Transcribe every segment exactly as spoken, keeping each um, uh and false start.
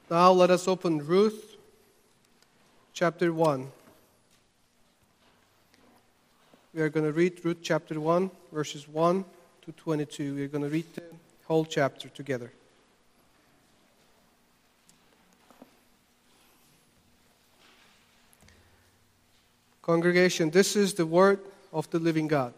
Now let us open Ruth chapter one. We are going to read Ruth chapter one, verses one to twenty-two. We are going to read the whole chapter together. Congregation, this is the word of the living God.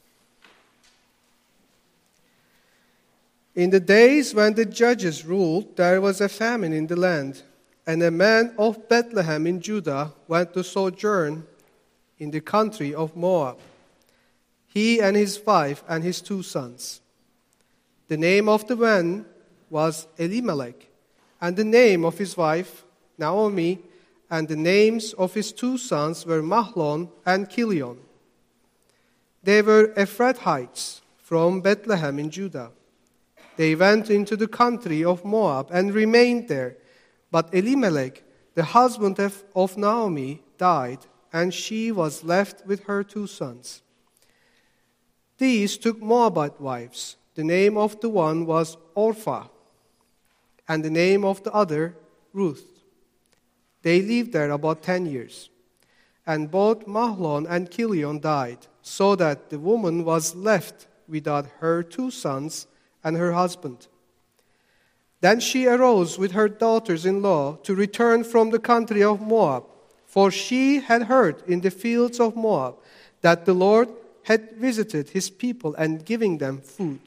In the days when the judges ruled, there was a famine in the land, and a man of Bethlehem in Judah went to sojourn in the country of Moab, he and his wife and his two sons. The name of the man was Elimelech, and the name of his wife Naomi, and the names of his two sons were Mahlon and Chilion. They were Ephrathites from Bethlehem in Judah. They went into the country of Moab and remained there. But Elimelech, the husband of, of Naomi, died, and she was left with her two sons. These took Moabite wives. The name of the one was Orpah, and the name of the other Ruth. They lived there about ten years. And both Mahlon and Chilion died, so that the woman was left without her two sons and her husband. Then she arose with her daughters-in-law to return from the country of Moab, for she had heard in the fields of Moab that the Lord had visited his people and giving them food.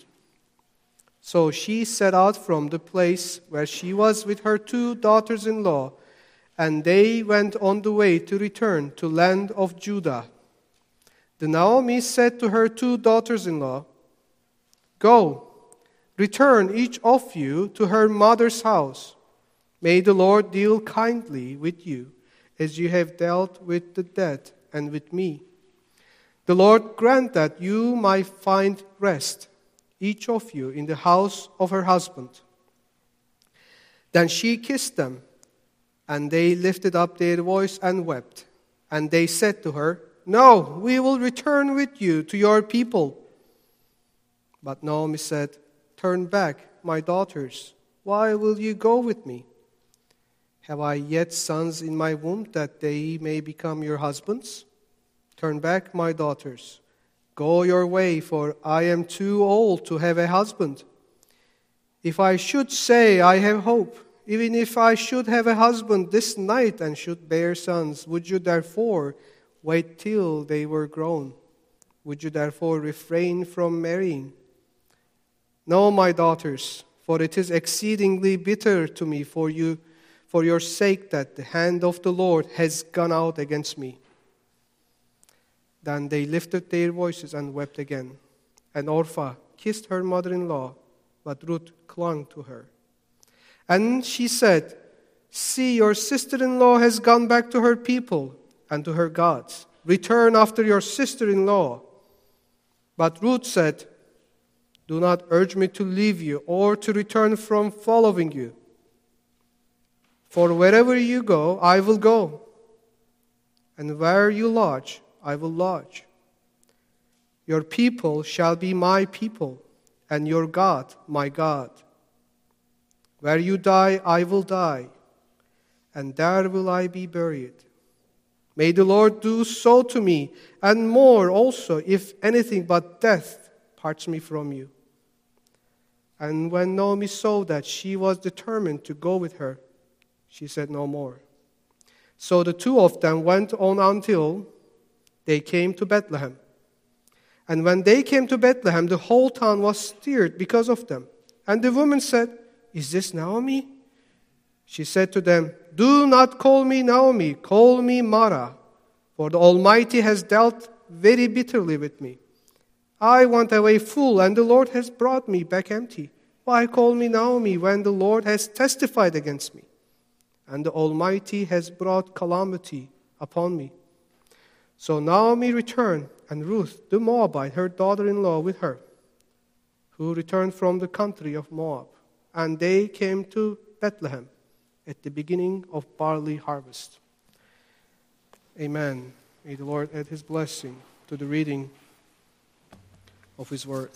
So she set out from the place where she was with her two daughters-in-law, and they went on the way to return to land of Judah. The Naomi said to her two daughters-in-law, "Go, return each of you to her mother's house. May the Lord deal kindly with you, as you have dealt with the dead and with me. The Lord grant that you might find rest, each of you, in the house of her husband." Then she kissed them, and they lifted up their voice and wept. And they said to her, "No, we will return with you to your people." But Naomi said, "Turn back, my daughters. Why will you go with me? Have I yet sons in my womb that they may become your husbands? Turn back, my daughters. Go your way, for I am too old to have a husband. If I should say I have hope, even if I should have a husband this night and should bear sons, would you therefore wait till they were grown? Would you therefore refrain from marrying? No, my daughters, for it is exceedingly bitter to me for you, for your sake, that the hand of the Lord has gone out against me." Then they lifted their voices and wept again. And Orpah kissed her mother-in-law, but Ruth clung to her. And she said, "See, your sister-in-law has gone back to her people and to her gods. Return after your sister-in-law." But Ruth said, "Do not urge me to leave you or to return from following you. For wherever you go, I will go, and where you lodge, I will lodge. Your people shall be my people, and your God my God. Where you die, I will die, and there will I be buried. May the Lord do so to me, and more also, if anything but death parts me from you." And when Naomi saw that she was determined to go with her, she said no more. So the two of them went on until they came to Bethlehem. And when they came to Bethlehem, the whole town was stirred because of them. And the woman said, "Is this Naomi?" She said to them, "Do not call me Naomi, call me Mara, for the Almighty has dealt very bitterly with me. I went away full, and the Lord has brought me back empty. Why call me Naomi when the Lord has testified against me, and the Almighty has brought calamity upon me?" So Naomi returned, and Ruth the Moabite, her daughter-in-law, with her, who returned from the country of Moab. And they came to Bethlehem at the beginning of barley harvest. Amen. May the Lord add his blessing to the reading of his word.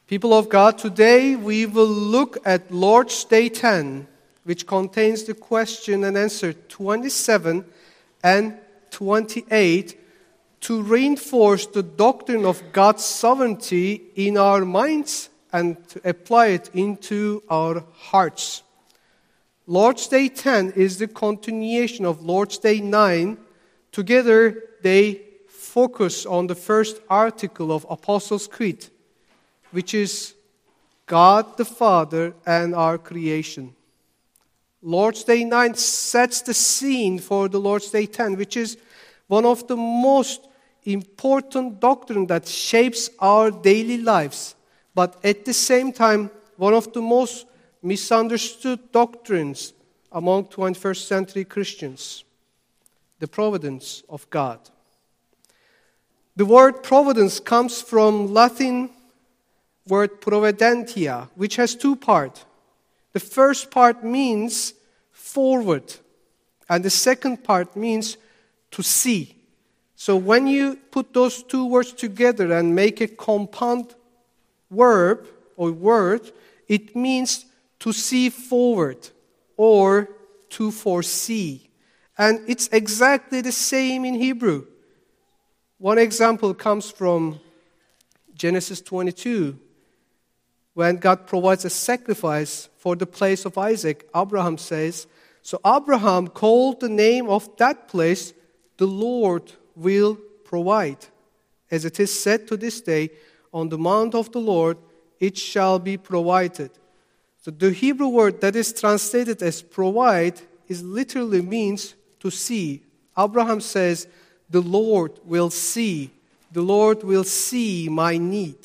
People of God, today we will look at Lord's Day ten, which contains the question and answer twenty-seven and twenty-eight, to reinforce the doctrine of God's sovereignty in our minds and to apply it into our hearts. Lord's Day ten is the continuation of Lord's Day nine. Together, they focus on the first article of Apostles' Creed, which is God the Father and our creation. Lord's Day nine sets the scene for the Lord's Day ten, which is one of the most important doctrines that shapes our daily lives, but at the same time, one of the most misunderstood doctrines among twenty-first century Christians, the providence of God. The word providence comes from Latin word providentia, which has two parts. The first part means forward, and the second part means to see. So when you put those two words together and make a compound verb or word, it means to see forward or to foresee. And it's exactly the same in Hebrew. One example comes from Genesis twenty-two. When God provides a sacrifice for the place of Isaac, Abraham says, so Abraham called the name of that place, the Lord will provide. As it is said to this day, on the mount of the Lord it shall be provided. So the Hebrew word that is translated as provide is literally means to see. Abraham says, the Lord will see. The Lord will see my need.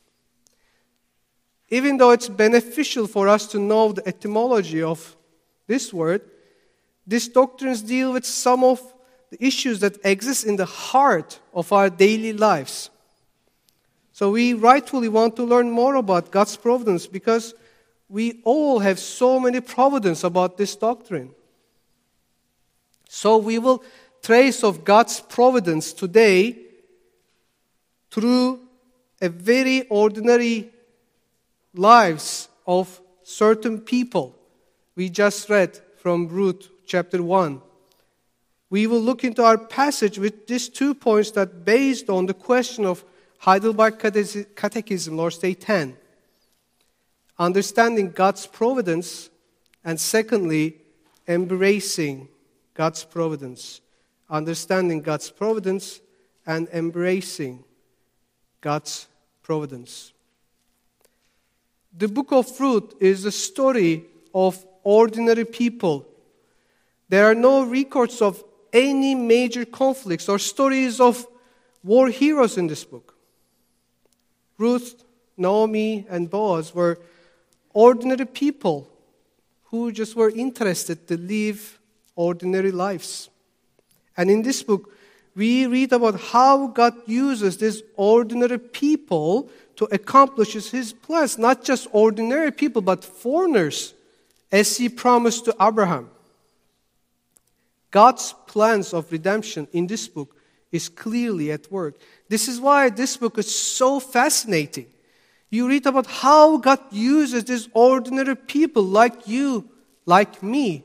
Even though it's beneficial for us to know the etymology of this word, these doctrines deal with some of the issues that exist in the heart of our daily lives. So we rightfully want to learn more about God's providence because we all have so many providence about this doctrine. So we will trace of God's providence today through a very ordinary lives of certain people. We just read from Ruth chapter one. We will look into our passage with these two points that based on the question of Heidelberg Catechism, Lord's Day ten. Understanding God's providence, and secondly, embracing God's providence. Understanding God's providence and embracing God's providence. The book of Ruth is a story of ordinary people. There are no records of any major conflicts or stories of war heroes in this book. Ruth, Naomi, and Boaz were ordinary people who just were interested to live ordinary lives. And in this book, we read about how God uses these ordinary people to accomplish His plans. Not just ordinary people, but foreigners, as He promised to Abraham. God's plans of redemption in this book is clearly at work. This is why this book is so fascinating. You read about how God uses these ordinary people like you, like me,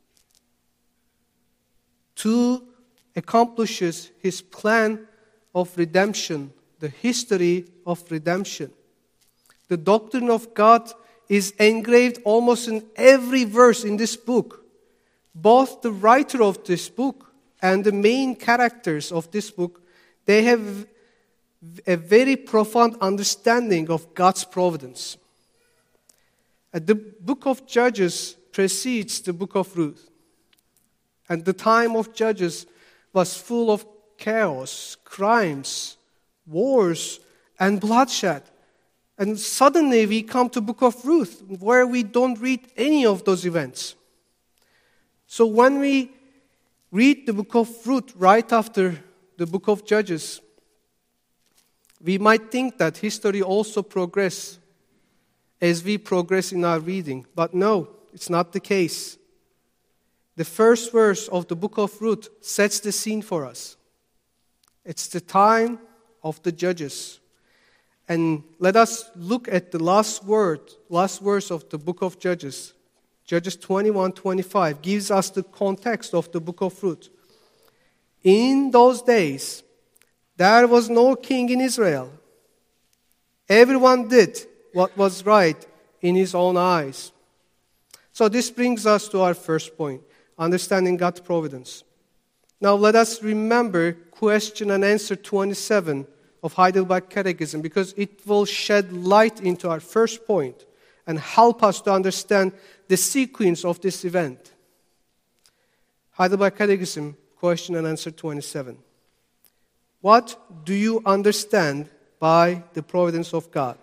to accomplish His plan of redemption, the history of redemption. The doctrine of God is engraved almost in every verse in this book. Both the writer of this book and the main characters of this book, they have a very profound understanding of God's providence. The book of Judges precedes the book of Ruth. And the time of Judges was full of chaos, crimes, wars, and bloodshed. And suddenly we come to the book of Ruth, where we don't read any of those events. So when we read the book of Ruth right after the book of Judges, we might think that history also progresses as we progress in our reading. But no, it's not the case. The first verse of the book of Ruth sets the scene for us. It's the time of the judges. And let us look at the last word, last verse of the book of Judges. Judges twenty-one twenty-five gives us the context of the book of Ruth. In those days, there was no king in Israel. Everyone did what was right in his own eyes. So this brings us to our first point, understanding God's providence. Now let us remember question and answer twenty-seven of Heidelberg Catechism, because it will shed light into our first point and help us to understand the sequence of this event. Heidelberg Catechism, question and answer twenty-seven. What do you understand by the providence of God?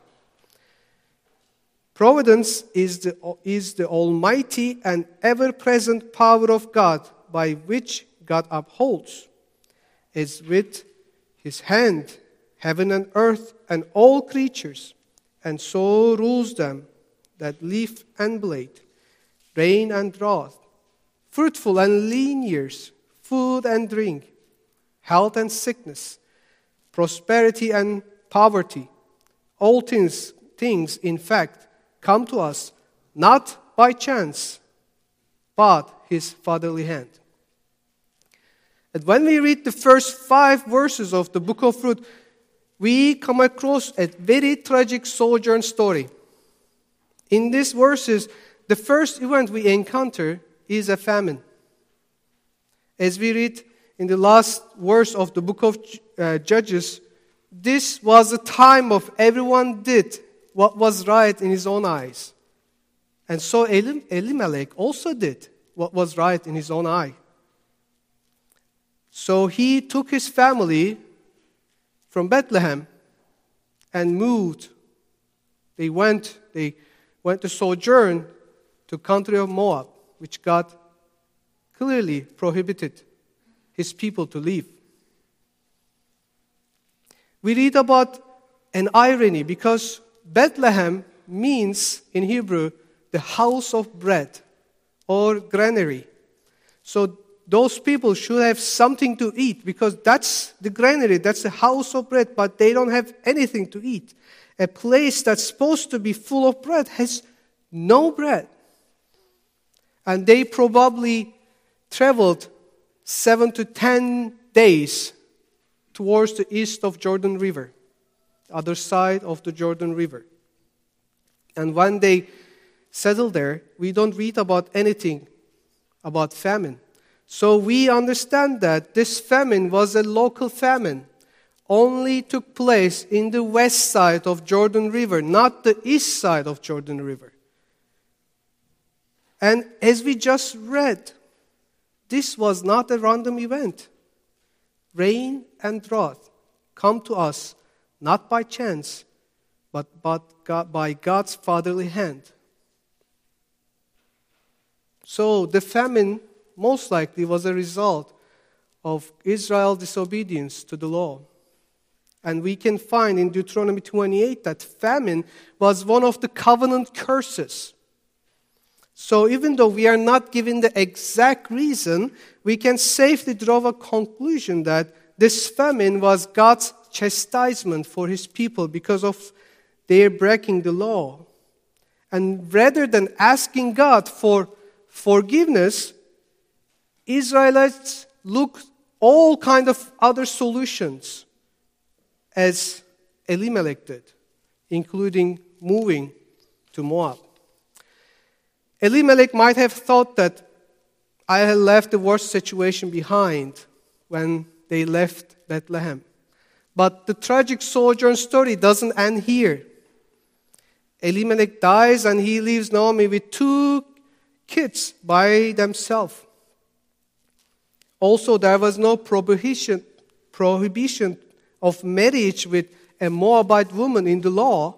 Providence is the, is the almighty and ever-present power of God by which God upholds, as with his hand, heaven and earth and all creatures, and so rules them that leaf and blade, rain and drought, fruitful and lean years, food and drink, health and sickness, prosperity and poverty. All things, things, in fact, come to us not by chance, but his fatherly hand. And when we read the first five verses of the book of Ruth, we come across a very tragic sojourn story. In these verses, the first event we encounter is a famine. As we read in the last verse of the book of uh, Judges, this was a time of everyone did what was right in his own eyes. And so Elim- Elimelech also did what was right in his own eye. So he took his family from Bethlehem and moved. They went, they went to sojourn to the country of Moab, which God clearly prohibited his people to leave. We read about an irony because Bethlehem means in Hebrew the house of bread or granary. So those people should have something to eat because that's the granary, that's the house of bread, but they don't have anything to eat. A place that's supposed to be full of bread has no bread. And they probably traveled seven to ten days towards the east of Jordan River, the other side of the Jordan River. And when they settled there, we don't read about anything about famine. So we understand that this famine was a local famine, only took place in the west side of Jordan River, not the east side of Jordan River. And as we just read, this was not a random event. Rain and drought come to us not by chance, but, but God, by God's fatherly hand. So the famine most likely was a result of Israel's disobedience to the law. And we can find in Deuteronomy twenty-eight that famine was one of the covenant curses. So even though we are not given the exact reason, we can safely draw a conclusion that this famine was God's chastisement for his people because of their breaking the law. And rather than asking God for forgiveness, Israelites looked all kind of other solutions as Elimelech did, including moving to Moab. Elimelech might have thought that I had left the worst situation behind when they left Bethlehem. But the tragic sojourn story doesn't end here. Elimelech dies and he leaves Naomi with two kids by themselves. Also, there was no prohibition, prohibition of marriage with a Moabite woman in the law.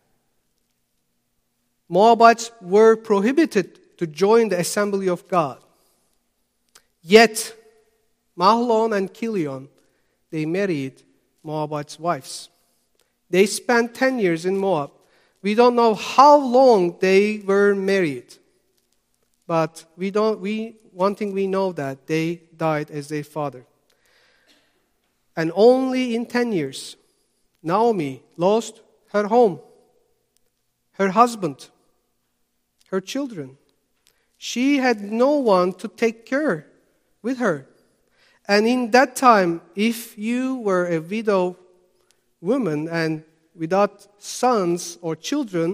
Moabites were prohibited to join the assembly of God. Yet, Mahlon and Chilion, they married Moabites' wives. They spent ten years in Moab. We don't know how long they were married. But we don't. We one thing we know that they died as their father. And only in ten years, Naomi lost her home, her husband, her children. She had no one to take care with her. And in that time, if you were a widow woman and without sons or children,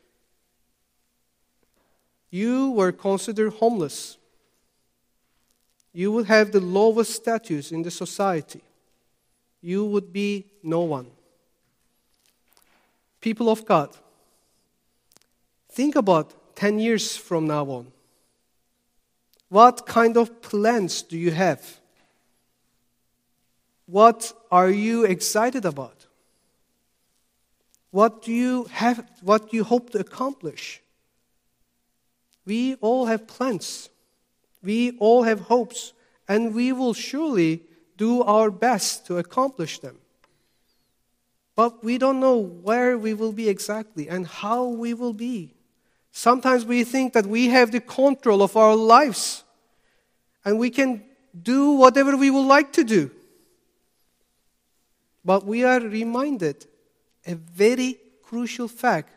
you were considered homeless. You would have the lowest status in the society. You would be no one. People of God, think about ten years from now on. What kind of plans do you have? What are you excited about? What do you have, what do you hope to accomplish? We all have plans. We all have hopes, and we will surely do our best to accomplish them. But we don't know where we will be exactly and how we will be. Sometimes we think that we have the control of our lives and we can do whatever we would like to do. But we are reminded a very crucial fact,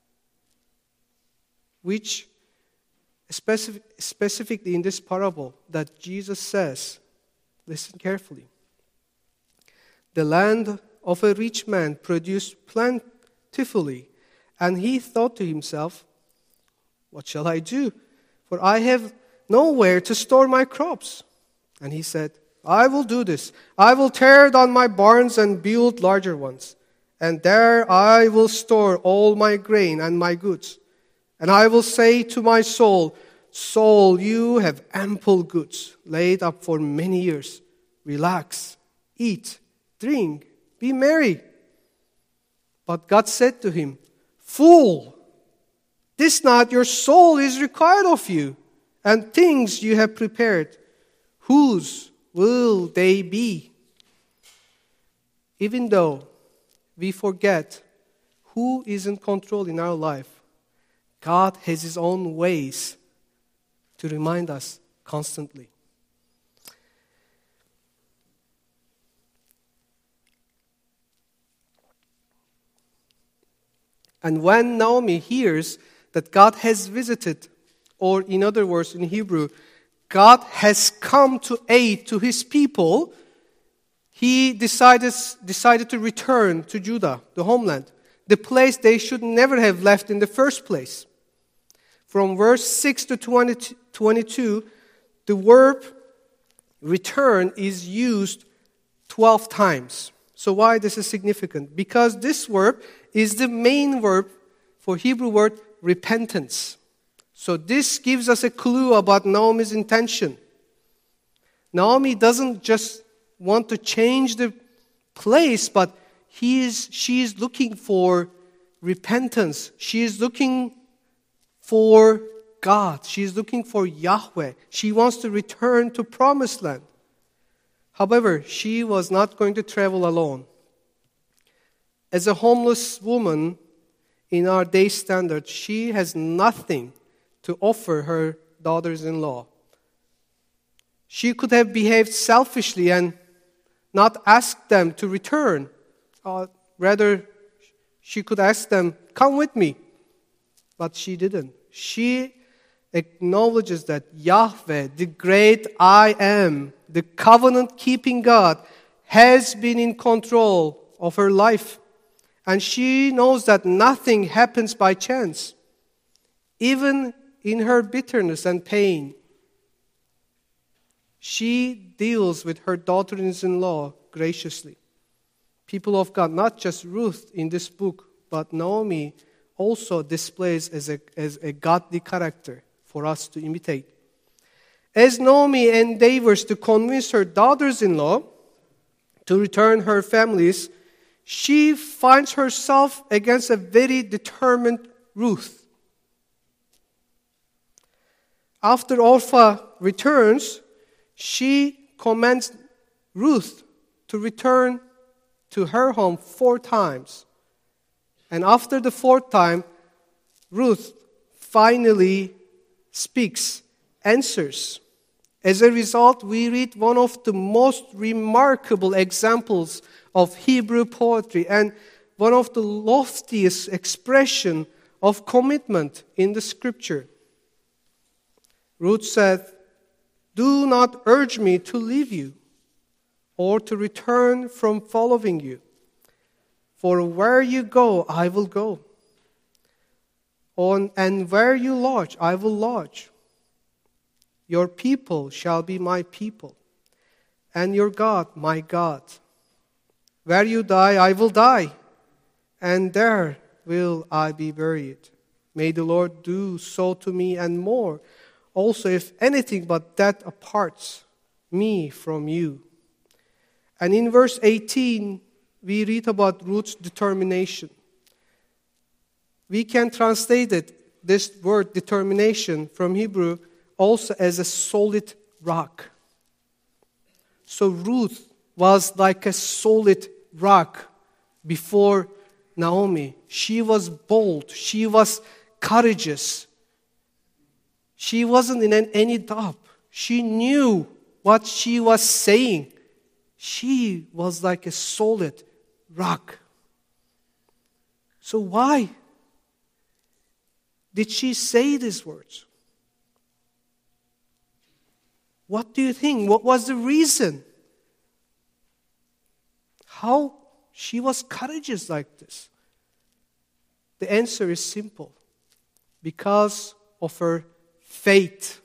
which specific, specifically in this parable that Jesus says, listen carefully. The land of a rich man produced plentifully, and he thought to himself, what shall I do? For I have nowhere to store my crops. And he said, I will do this. I will tear down my barns and build larger ones. And there I will store all my grain and my goods. And I will say to my soul, soul, you have ample goods laid up for many years. Relax, eat, drink, be merry. But God said to him, fool, this night your soul is required of you, and things you have prepared, whose will they be? Even though we forget who is in control in our life, God has His own ways to remind us constantly. And when Naomi hears that God has visited, or in other words, in Hebrew, God has come to aid to His people, he decided, decided to return to Judah, the homeland, the place they should never have left in the first place. From verse six to twenty-two, the verb return is used twelve times. So why this is significant? Because this verb is the main verb for Hebrew word repentance. So this gives us a clue about Naomi's intention. Naomi doesn't just want to change the place, but he is, she is looking for repentance. She is looking for God. She is looking for Yahweh. She wants to return to Promised Land. However, she was not going to travel alone. As a homeless woman, in our day standard, she has nothing to offer her daughters-in-law. She could have behaved selfishly and not asked them to return. Uh, rather, she could ask them, come with me. But she didn't. She acknowledges that Yahweh, the great I Am, the covenant-keeping God, has been in control of her life. And she knows that nothing happens by chance. Even in her bitterness and pain, she deals with her daughters-in-law graciously. People of God, not just Ruth in this book, but Naomi also displays as a, as a godly character for us to imitate. As Naomi endeavors to convince her daughters-in-law to return her families, she finds herself against a very determined Ruth. After Orpah returns, she commands Ruth to return to her home four times. And after the fourth time, Ruth finally speaks, answers. As a result, we read one of the most remarkable examples of Hebrew poetry. And one of the loftiest expression of commitment in the scripture. Ruth said, "Do not urge me to leave you or to return from following you. For where you go, I will go. On, and where you lodge, I will lodge. Your people shall be my people, and your God my God. Where you die, I will die, and there will I be buried. May the Lord do so to me and more, also if anything but that aparts me from you." And in verse eighteen, we read about Ruth's determination. We can translate it, this word determination from Hebrew, also as a solid rock. So Ruth was like a solid rock before Naomi. She was bold. She was courageous. She wasn't in any doubt. She knew what she was saying. She was like a solid rock. So why did she say these words? What do you think? What was the reason? How she was courageous like this? The answer is simple. Because of her faith.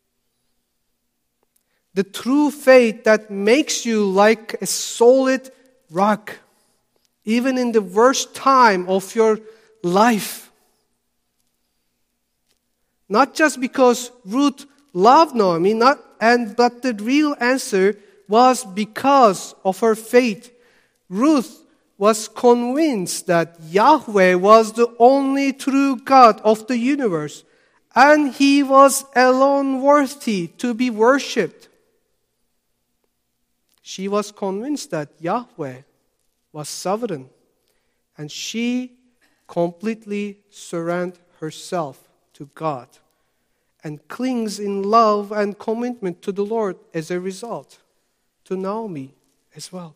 The true faith that makes you like a solid rock, even in the worst time of your life. Not just because Ruth loved Naomi, not, and but the real answer was because of her faith. Ruth was convinced that Yahweh was the only true God of the universe, and He was alone worthy to be worshipped. She was convinced that Yahweh was sovereign, and she completely surrendered herself to God and clings in love and commitment to the Lord as a result, to Naomi as well.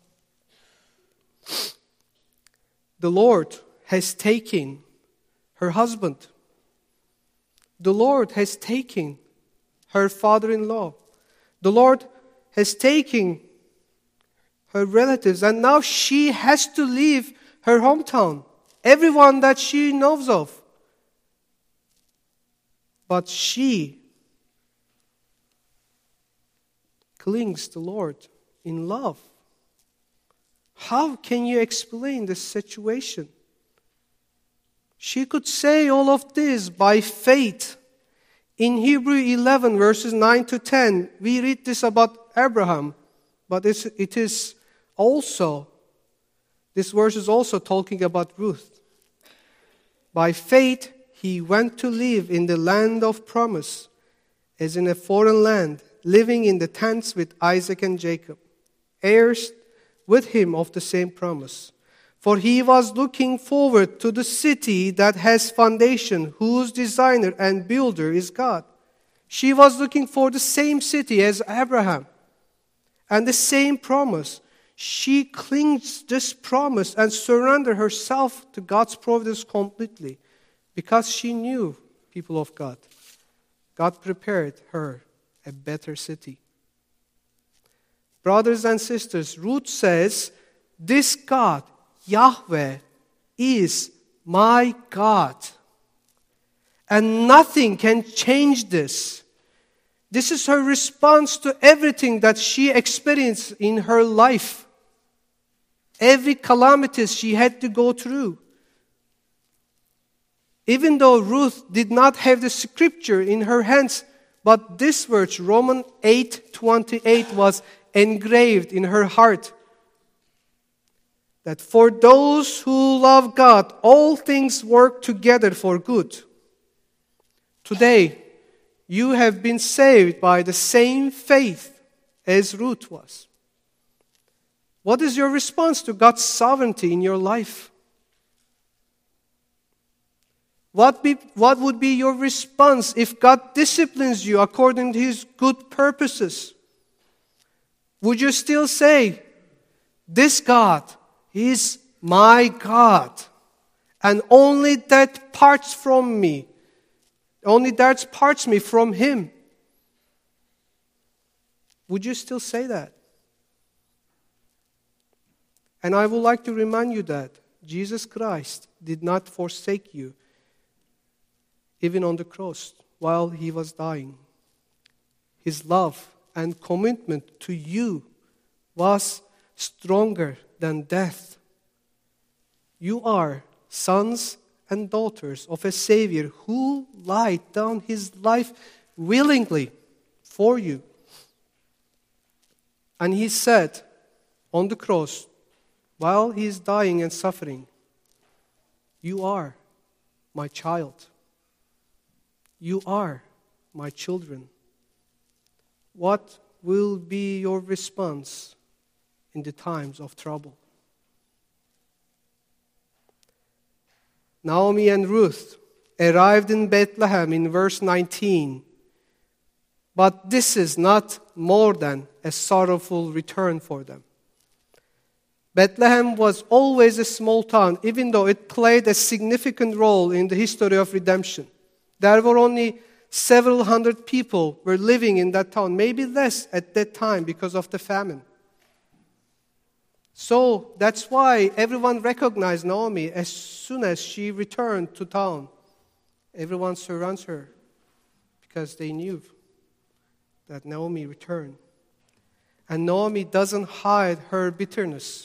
The Lord has taken her husband. The Lord has taken her father-in-law. The Lord has taken her relatives, and now she has to leave her hometown, everyone that she knows of. But she clings to the Lord in love. How can you explain this situation? She could say all of this by faith. In Hebrew eleven, verses nine to ten, we read this about Abraham. But it's, it is also, this verse is also talking about Ruth. By faith, he went to live in the land of promise, as in a foreign land, living in the tents with Isaac and Jacob, heirs with him of the same promise. For he was looking forward to the city that has foundation, whose designer and builder is God. She was looking for the same city as Abraham and the same promise. She clings to this promise and surrenders herself to God's providence completely because she knew, people of God, God prepared her a better city. Brothers and sisters, Ruth says, this God, Yahweh, is my God. And nothing can change this. This is her response to everything that she experienced in her life. Every calamity she had to go through. Even though Ruth did not have the scripture in her hands, but this verse, Romans eight twenty-eight, was engraved in her heart. That for those who love God, all things work together for good. Today, you have been saved by the same faith as Ruth was. What is your response to God's sovereignty in your life? What, be, what would be your response if God disciplines you according to His good purposes? Would you still say, this God is my God, and only that parts from me, only that parts me from him. Would you still say that? And I would like to remind you that Jesus Christ did not forsake you, even on the cross, while he was dying. His love and commitment to you was stronger than death. You are sons and daughters of a Savior who laid down his life willingly for you. And he said on the cross, while he is dying and suffering, you are my child. You are my children. What will be your response in the times of trouble? Naomi and Ruth arrived in Bethlehem in verse nineteen. But this is not more than a sorrowful return for them. Bethlehem was always a small town, even though it played a significant role in the history of redemption. There were only several hundred people were living in that town, maybe less at that time because of the famine. So that's why everyone recognized Naomi as soon as she returned to town. Everyone surrounds her because they knew that Naomi returned. And Naomi doesn't hide her bitterness.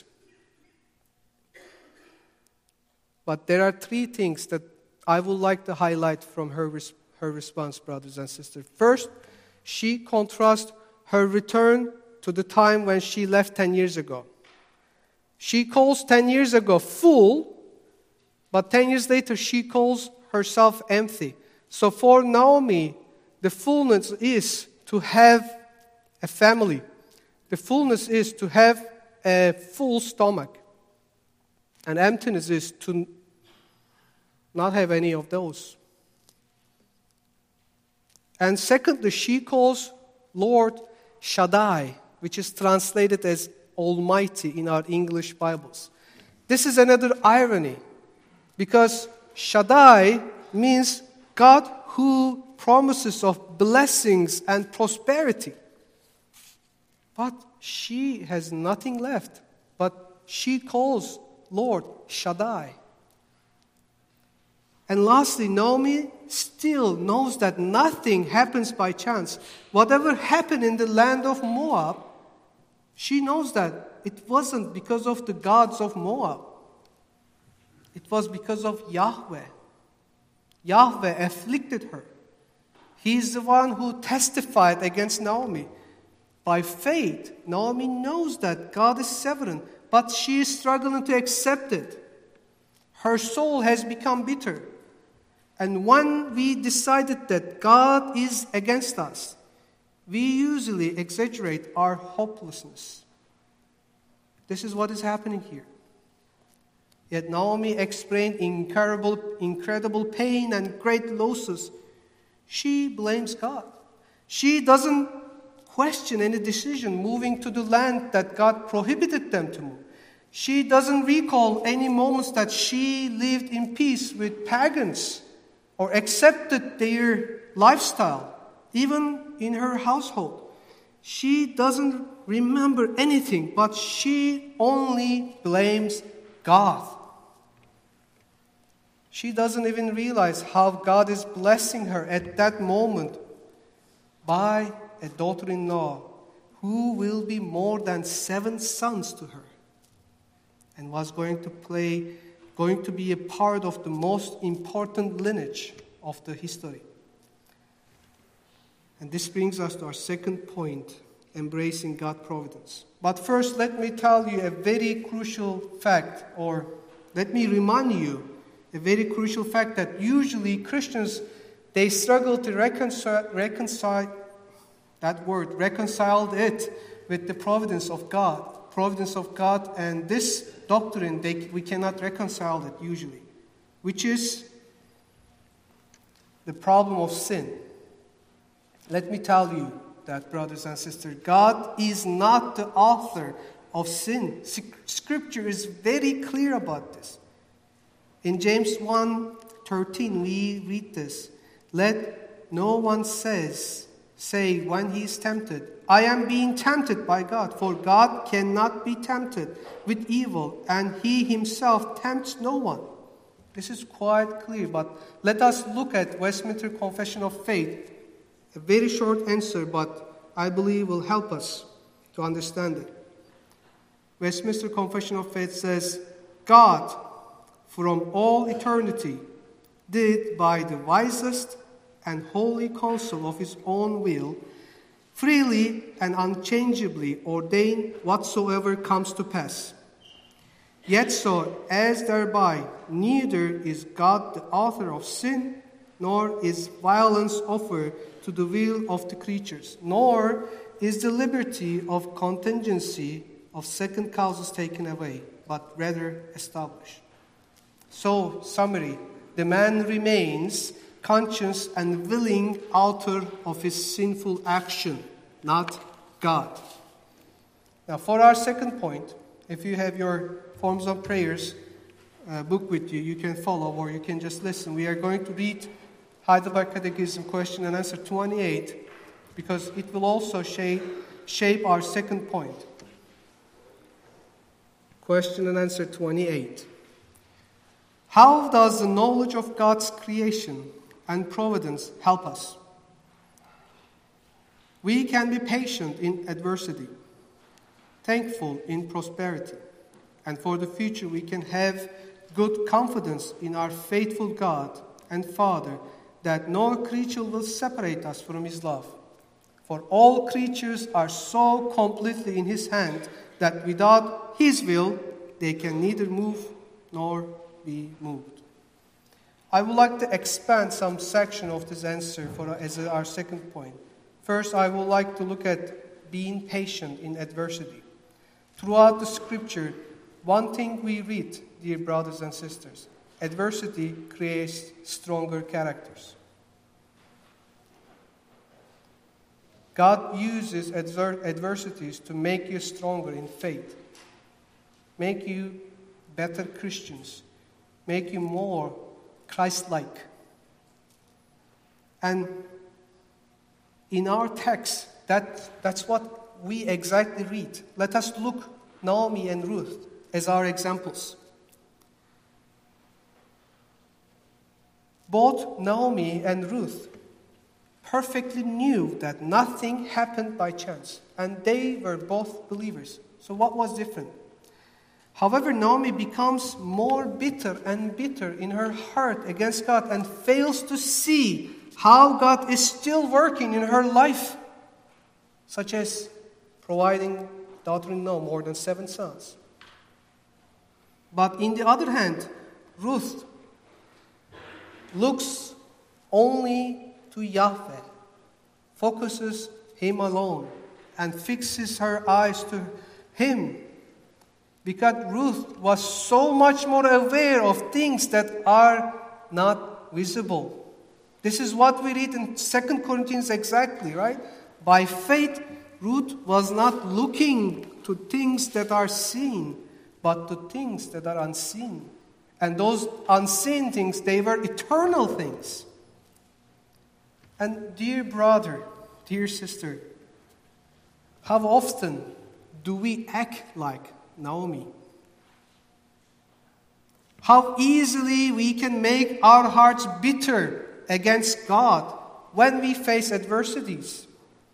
But there are three things that I would like to highlight from her, her response, brothers and sisters. First, she contrasts her return to the time when she left ten years ago. She calls ten years ago full, but ten years later she calls herself empty. So for Naomi, the fullness is to have a family. The fullness is to have a full stomach. And emptiness is to not have any of those. And secondly, she calls Lord Shaddai, which is translated as Almighty in our English Bibles. This is another irony, because Shaddai means God who promises of blessings and prosperity. But she has nothing left, but she calls Lord Shaddai. And lastly, Naomi still knows that nothing happens by chance. Whatever happened in the land of Moab, she knows that it wasn't because of the gods of Moab. It was because of Yahweh. Yahweh afflicted her. He is the one who testified against Naomi. By faith, Naomi knows that God is sovereign, but she is struggling to accept it. Her soul has become bitter. And when we decided that God is against us, we usually exaggerate our hopelessness. This is what is happening here. Yet Naomi experienced incredible, incredible pain and great losses. She blames God. She doesn't question any decision moving to the land that God prohibited them to move. She doesn't recall any moments that she lived in peace with pagans or accepted their lifestyle, even in her household. She doesn't remember anything, but she only blames God. She doesn't even realize how God is blessing her at that moment by a daughter-in-law who will be more than seven sons to her and was going to play, going to be a part of the most important lineage of the history. And this brings us to our second point, embracing God's providence. But first, let me tell you a very crucial fact, or let me remind you a very crucial fact that usually Christians, they struggle to reconcile, reconcile that word, reconcile it with the providence of God. Providence of God, and this doctrine, they, we cannot reconcile it usually, which is the problem of sin. Let me tell you that, brothers and sisters, God is not the author of sin. Scripture is very clear about this. In James one thirteen, we read this. Let no one says, say when he is tempted, I am being tempted by God, for God cannot be tempted with evil, and he himself tempts no one. This is quite clear, but let us look at Westminster Confession of Faith. A very short answer, but I believe will help us to understand it. Westminster Confession of Faith says, God, from all eternity, did by the wisest and holy counsel of his own will, freely and unchangeably ordain whatsoever comes to pass. Yet so as thereby neither is God the author of sin, nor is violence offered to the will of the creatures, nor is the liberty of contingency of second causes taken away, but rather established. So, summary, the man remains conscious and willing author of his sinful action, not God. Now, for our second point, if you have your forms of prayers uh, book with you, you can follow or you can just listen. We are going to read Heidelberg Catechism question and answer twenty-eight because it will also shape, shape our second point. Question and answer twenty-eight. How does the knowledge of God's creation and providence help us? We can be patient in adversity, thankful in prosperity, and for the future we can have good confidence in our faithful God and Father that no creature will separate us from His love. For all creatures are so completely in His hand that without His will they can neither move nor be moved. I would like to expand some section of this answer for as our second point. First, I would like to look at being patient in adversity. Throughout the Scripture, one thing we read, dear brothers and sisters, adversity creates stronger characters. God uses adver- adversities to make you stronger in faith, make you better Christians, make you more Christ-like. And in our text, that, that's what we exactly read. Let us look Naomi and Ruth as our examples. Both Naomi and Ruth perfectly knew that nothing happened by chance, and they were both believers. So what was different? However, Naomi becomes more bitter and bitter in her heart against God and fails to see how God is still working in her life, such as providing daughter-in-law more than seven sons. But in the other hand, Ruth looks only to Yahweh, focuses Him alone, and fixes her eyes to Him. Because Ruth was so much more aware of things that are not visible. This is what we read in Second Corinthians exactly, right? By faith, Ruth was not looking to things that are seen, but to things that are unseen. And those unseen things, they were eternal things. And dear brother, dear sister, how often do we act like Naomi? How easily we can make our hearts bitter against God when we face adversities.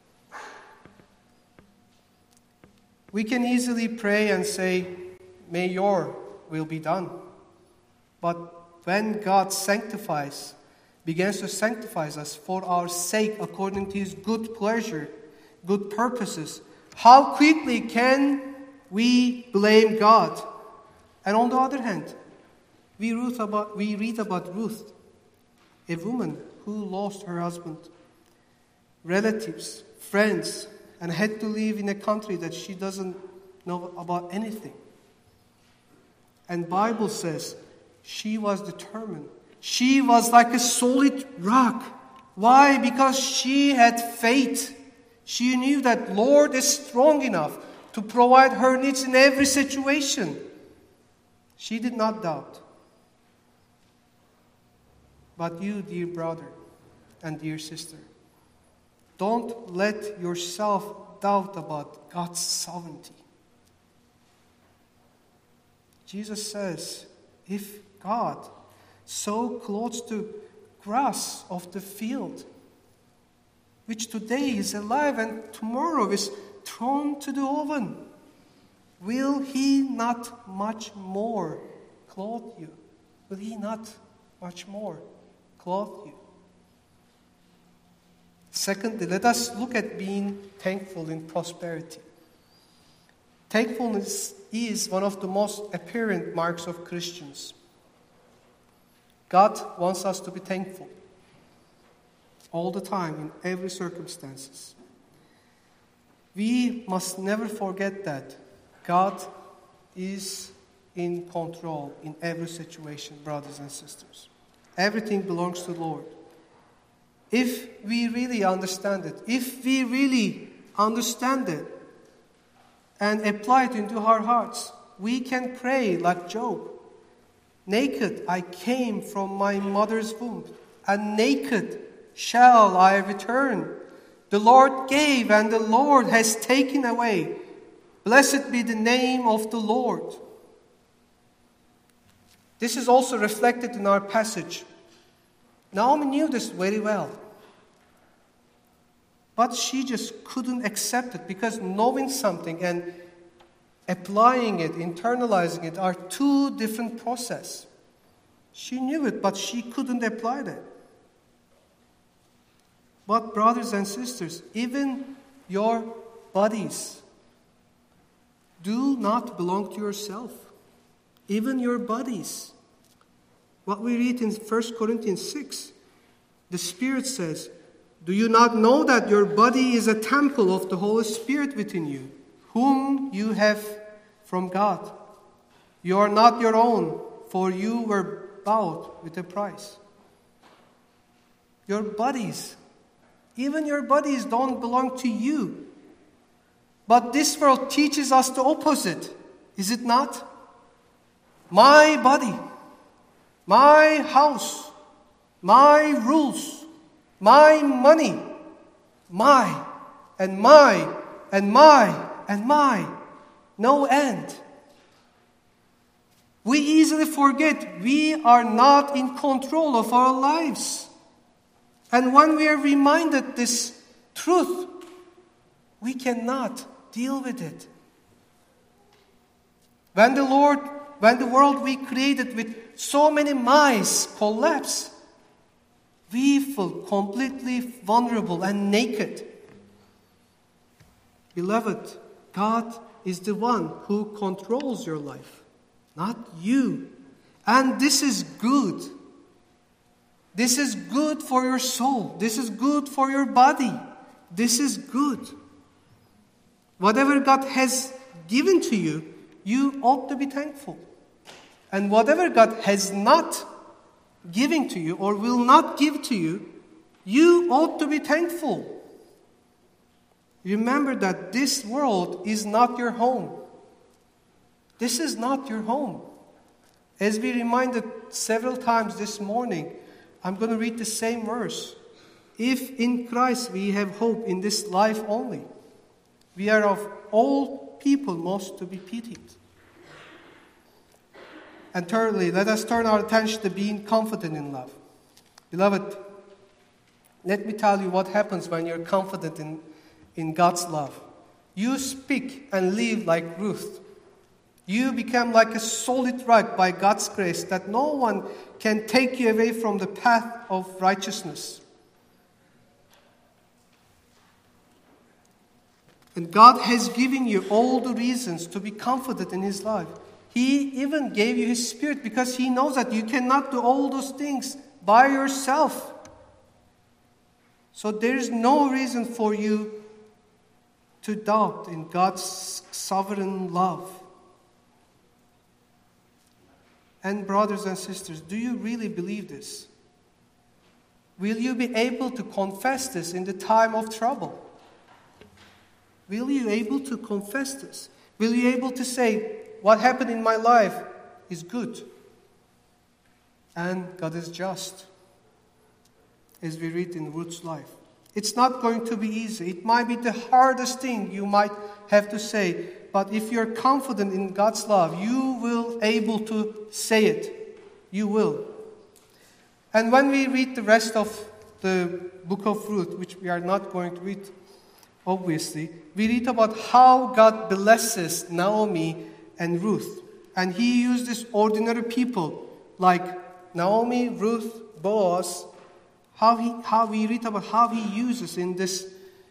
We can easily pray and say, may your will be done. But when God sanctifies, begins to sanctify us for our sake according to His good pleasure, good purposes, how quickly can we blame God? And on the other hand, we, Ruth about, we read about Ruth, a woman who lost her husband, relatives, friends, and had to live in a country that she doesn't know about anything. And Bible says she was determined. She was like a solid rock. Why? Because she had faith. She knew that Lord is strong enough to provide her needs in every situation. She did not doubt. But you, dear brother and dear sister, don't let yourself doubt about God's sovereignty. Jesus says, if God so clothes the grass of the field, which today is alive and tomorrow is thrown to the oven, will He not much more clothe you? Will He not much more clothe you? Secondly, let us look at being thankful in prosperity. Thankfulness is one of the most apparent marks of Christians. God wants us to be thankful all the time, in every circumstances. We must never forget that God is in control in every situation, brothers and sisters. Everything belongs to the Lord. If we really understand it, if we really understand it and apply it into our hearts, we can pray like Job. Naked I came from my mother's womb, and naked shall I return. The Lord gave, and the Lord has taken away. Blessed be the name of the Lord. This is also reflected in our passage. Naomi knew this very well. But she just couldn't accept it, because knowing something and applying it, internalizing it, are two different processes. She knew it, but she couldn't apply it. But brothers and sisters, even your bodies do not belong to yourself. Even your bodies. What we read in First Corinthians six, the Spirit says, do you not know that your body is a temple of the Holy Spirit within you, whom you have from God? You are not your own, for you were bought with a price. Your bodies, even your bodies don't belong to you. But this world teaches us the opposite, is it not? My body, my house, my rules, my money, my, and my, and my, and my, no end. We easily forget we are not in control of our lives. And when we are reminded this truth, we cannot deal with it. When the Lord, when the world we created with so many mice collapse, we feel completely vulnerable and naked. Beloved, God is the one who controls your life, not you. And this is good. This is good for your soul. This is good for your body. This is good. Whatever God has given to you, you ought to be thankful. And whatever God has not given to you or will not give to you, you ought to be thankful. Remember that this world is not your home. This is not your home. As we reminded several times this morning, I'm going to read the same verse. If in Christ we have hope in this life only, we are of all people most to be pitied. And thirdly, let us turn our attention to being confident in love. Beloved, let me tell you what happens when you're confident in, in God's love. You speak and live like Ruth. You become like a solid rock by God's grace that no one can take you away from the path of righteousness. And God has given you all the reasons to be confident in His love. He even gave you His Spirit because He knows that you cannot do all those things by yourself. So there is no reason for you to doubt in God's sovereign love. And brothers and sisters, do you really believe this? Will you be able to confess this in the time of trouble? Will you able to confess this? Will you able to say, what happened in my life is good? And God is just, as we read in Ruth's life. It's not going to be easy. It might be the hardest thing you might have to say, but if you're confident in God's love, you will able to say it. You will. And when we read the rest of the book of Ruth, which we are not going to read, obviously, we read about how God blesses Naomi and Ruth. And he used these ordinary people like Naomi, Ruth, Boaz. How he, how we read about how he uses in this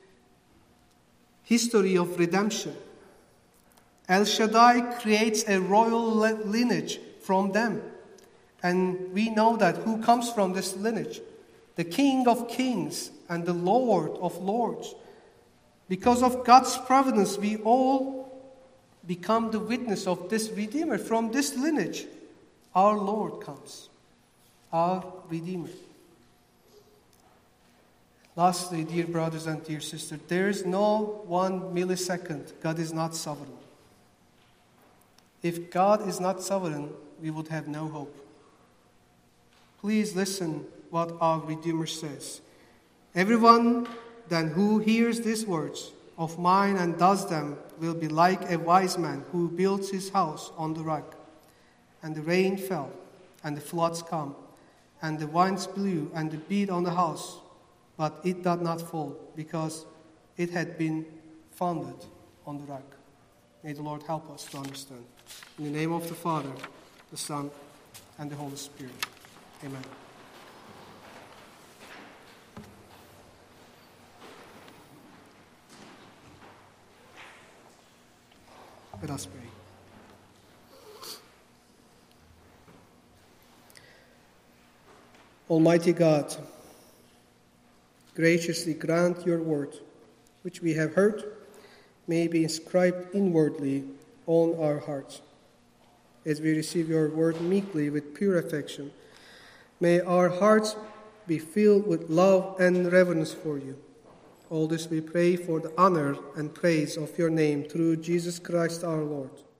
history of redemption. El Shaddai creates a royal lineage from them. And we know that who comes from this lineage? The King of Kings and the Lord of Lords. Because of God's providence, we all become the witness of this Redeemer. From this lineage, our Lord comes, our Redeemer. Lastly, dear brothers and dear sisters, there is no one millisecond God is not sovereign. If God is not sovereign, we would have no hope. Please listen what our Redeemer says. Everyone then who hears these words of mine and does them will be like a wise man who builds his house on the rock. And the rain fell, and the floods come, and the winds blew and beat on the house. But it did not fall, because it had been founded on the rock. May the Lord help us to understand. In the name of the Father, the Son, and the Holy Spirit. Amen. Let us pray. Almighty God, graciously grant your word, which we have heard, may be inscribed inwardly on our hearts. As we receive your word meekly with pure affection, may our hearts be filled with love and reverence for you. All this we pray for the honor and praise of your name through Jesus Christ our Lord.